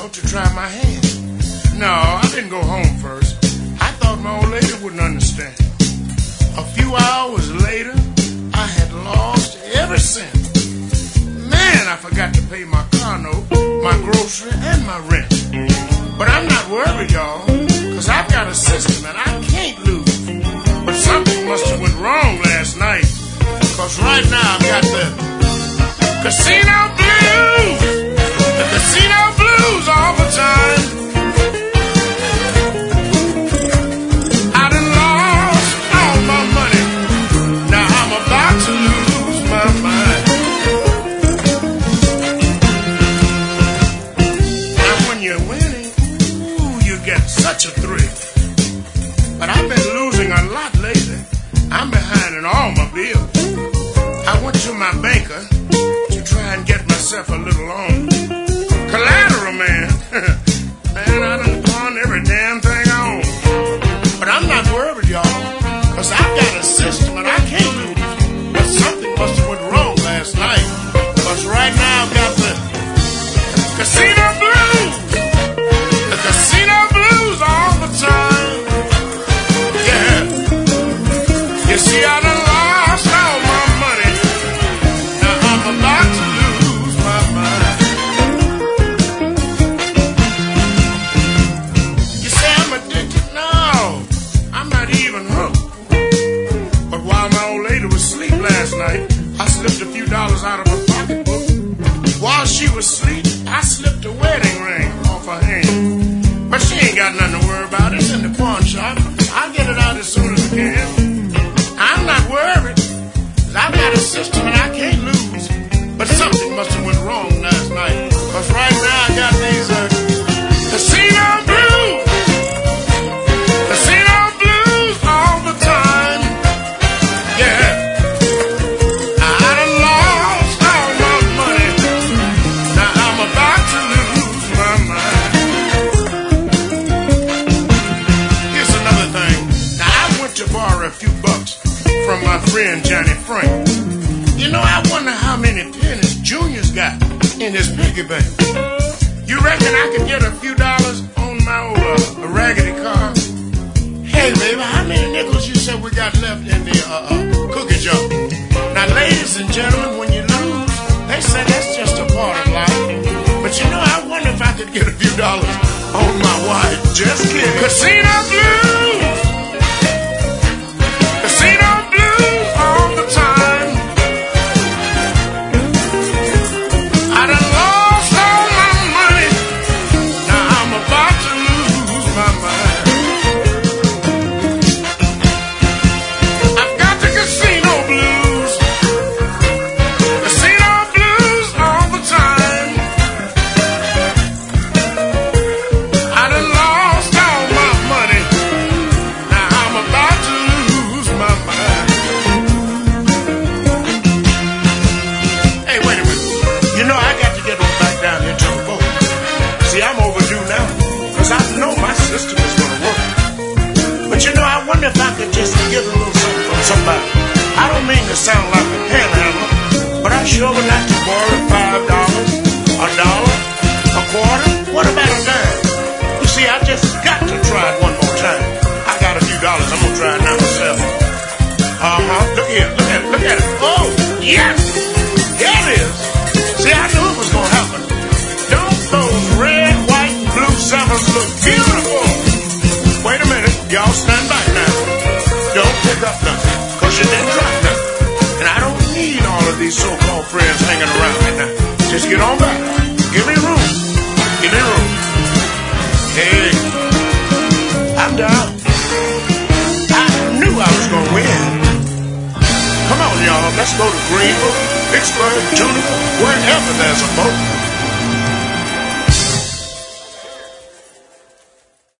want to try my hand. No, I didn't go home first. I thought my old lady wouldn't understand. A few hours later, I had lost every cent. Man, I forgot to pay my car note, my grocery, and my rent. But I'm not worried, y'all, because I've got a system and I can't lose. But something must have went wrong last night, because right now I've got the casino blues. The casino blues all the time. I done lost all my money. Now I'm about to lose my mind. Now when you're winning, ooh, you get such a thrill. But I've been losing a lot lately. I'm behind in all my bills. I went to my banker to try and get myself a little loan. Collateral, man. Man, I done pawned every damn thing I own. But I'm not worried, y'all, because I've got a system and I can't lose. But something must have went wrong last night, because right now I've got the casino blues. The casino blues all the time. Yeah. You see, I done lost all my money. Now I'm about to lose my mind. You say I'm addicted? No, I'm not even hooked. But while my old lady was asleep last night, I slipped a few dollars out of her pocketbook. While she was asleep, I slipped a wedding ring off her hand. But she ain't got nothing to worry about. It's in the pawn shop. I'll get it out as soon as I can. I'm not worried, 'cause I've got a system and I can't lose. But something must have went wrong last night, 'cause right now I got these casino blues. Casino blues all the time. Yeah. I done lost all my money. Now I'm about to lose my mind. Here's another thing. Now I went to borrow a few bucks from my friend Johnny Frank. You know, I wonder how many pennies Junior's got in his piggy bank. You reckon I could get a few dollars on my old raggedy car? Hey, baby, how many nickels you said we got left in the cookie jar? Now, ladies and gentlemen, when you lose, they say that's just a part of life. But you know, I wonder if I could get a few dollars on my wife. Just kidding. Casino blues. Casino blues all the time. I done lost all my money. Now I'm about to lose my mind. I've got the casino blues. Casino blues all the time. I done lost all my money. Now I'm about to lose my mind. Hey, wait a minute. You know, I got to get on back down here to the boat. See, I'm overdue now, because I know my system is going to work. But you know, I wonder if I could just get a little something from somebody. I don't mean to sound like a panhandler, but I sure would like to borrow $5, a dollar, a quarter. What about a dime? You see, I just got to try it one more time. I got a few dollars. I'm going to try it now myself. Look here. Look at it. Oh, yes. Here it is. See, I knew it was going to happen. Don't those red, white, and blue sevens look beautiful? Wait a minute. Y'all stand back now. Don't pick up nothing, because you didn't drop nothing. And I don't need all of these so-called friends hanging around me now. Just get on back. Give me room. Give me room. Hey, I'm down. I knew I was going to win. Come on, y'all. Let's go to Greenville, Vicksburg, Juniper, wherever there's a boat.